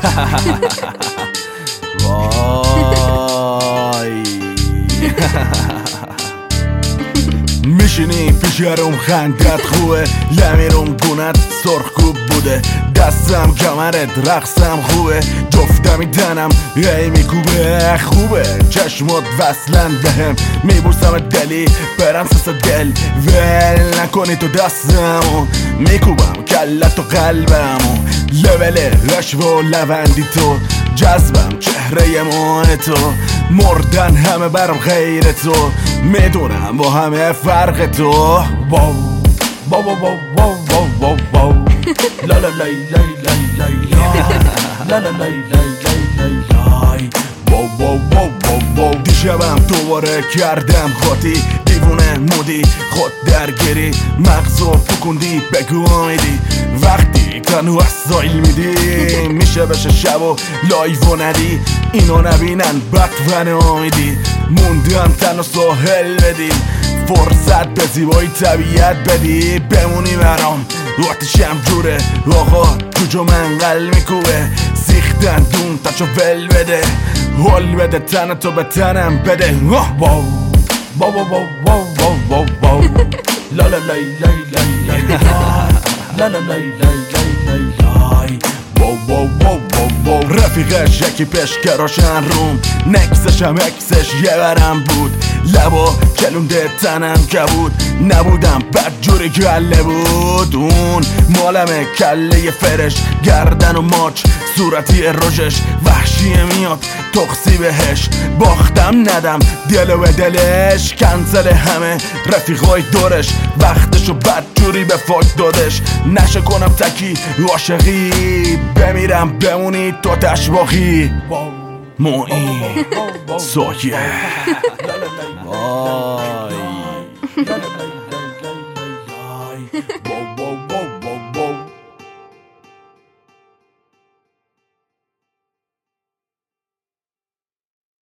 وای میشینی پیشرم خندت خوبه، لمیرم گونت سرخکوب بوده، دستم کمرت رقصم خوبه، جفتمی تنم هی میکوبه خوبه، چشمات وصلن بهم میبوسم دلی برم سس دل ول نکنی تو دستمو، میکوبم کلت و قلبمو، لول رشو و لوندی تو، جذبم چهره موه تو، مردن همه برم غیر تو، میدونم با همه فرق تو. واو واو واو واو واو واو واو لا لا لای لای لای لای لا لا لای لای لای لای واو واو واو واو. دیشبم دوباره کردم خاطی، دیوونه مودی خود درگیری، مغزو پکوندی بگو آمیدی، وقتی تنها سایل میدی میشه بشه شب و لایو و ندی، اینو نبینن بد و نامیدی، موندم تنها ساحل بدی، فرصت به زیبایی طبیعت بدی، بمونی برام آتیشم جوره آقا جوجو منقل میکوبه، سیختن دون تچو ول بده، حال بده تن تو به تنم بده. واو واو واو واو واو واو واو لا لا لای لای لای لای لا لا لای لای لای لای واو واو واو واو. رفیقش یکی پشکراشن روم، نکسش هم اکسش یه برم بود، لبا کلونده تنم کبود، نبودم بد جوری گله بود، اون مالمه کله فرش، گردن و ماچ صورتی روشش، وحشیه میاد تقصی بهش، باختم ندم دلو به دلش، کنسل همه رفیقای دورش، وقتشو بد جوری به فاک دادش، نشه کنم تکی عاشقی، بمیرم بمونی تو تشباقی، موئی سایه. وای